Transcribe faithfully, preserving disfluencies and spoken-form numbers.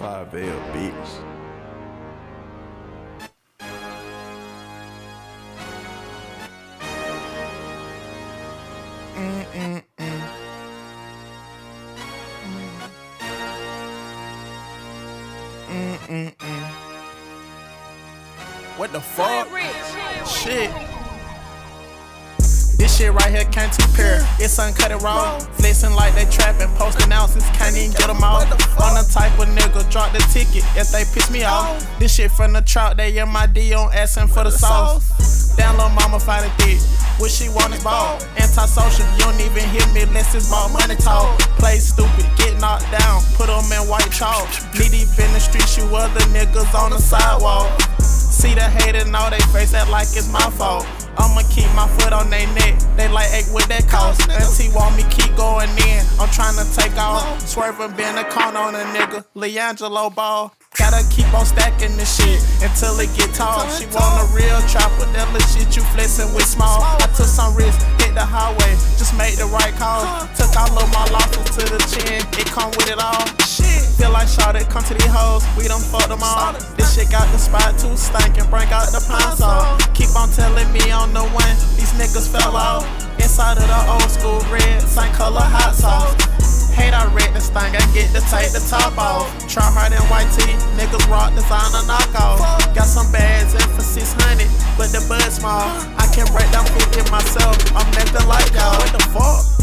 Five L, bitch. Mm-mm-mm. Mm-mm-mm. What the fuck? Shit. This shit right here can't too pure. It's uncut it raw. Flexing like they trapping, posting ounces, can't even get them all. I'm the type of nigga, drop the ticket if they piss me off. This shit from the trout, they in my D on asking for the sauce. Down low mama fight a dick. What she want is ball. Antisocial, you don't even hear me unless it's ball money talk. Play stupid, get knocked down, put them in white chalk. Knee deep in the streets, you other niggas on the sidewalk. See the hate and all they face, act like it's my fault. I'ma keep my foot on they neck, they like, hey, what that cost? Auntie want me keep going in, I'm tryna take off. Swerving, been a con on a nigga, Leangelo Ball. Gotta keep on stacking this shit until it get tall. She want a real trapper, that little shit you flexing with small. I took some risks, hit the highway, just made the right call. Took all of my losses to the chin, it come with it all. Shit, feel like Shawty, come to these hoes, we done fucked them all. This shit got the spot too stinking, bring out the pine saw. Keep on telling me on the one, these niggas fell off. Inside of the old school red, same color hot sauce. Hate I read this thing, I get to take the top off. Try hard in white tee, niggas rock designer knockoff. Got some bags in for six hundred, but the bud small. I can break down fifty myself, I'm nothing like y'all. What the fuck?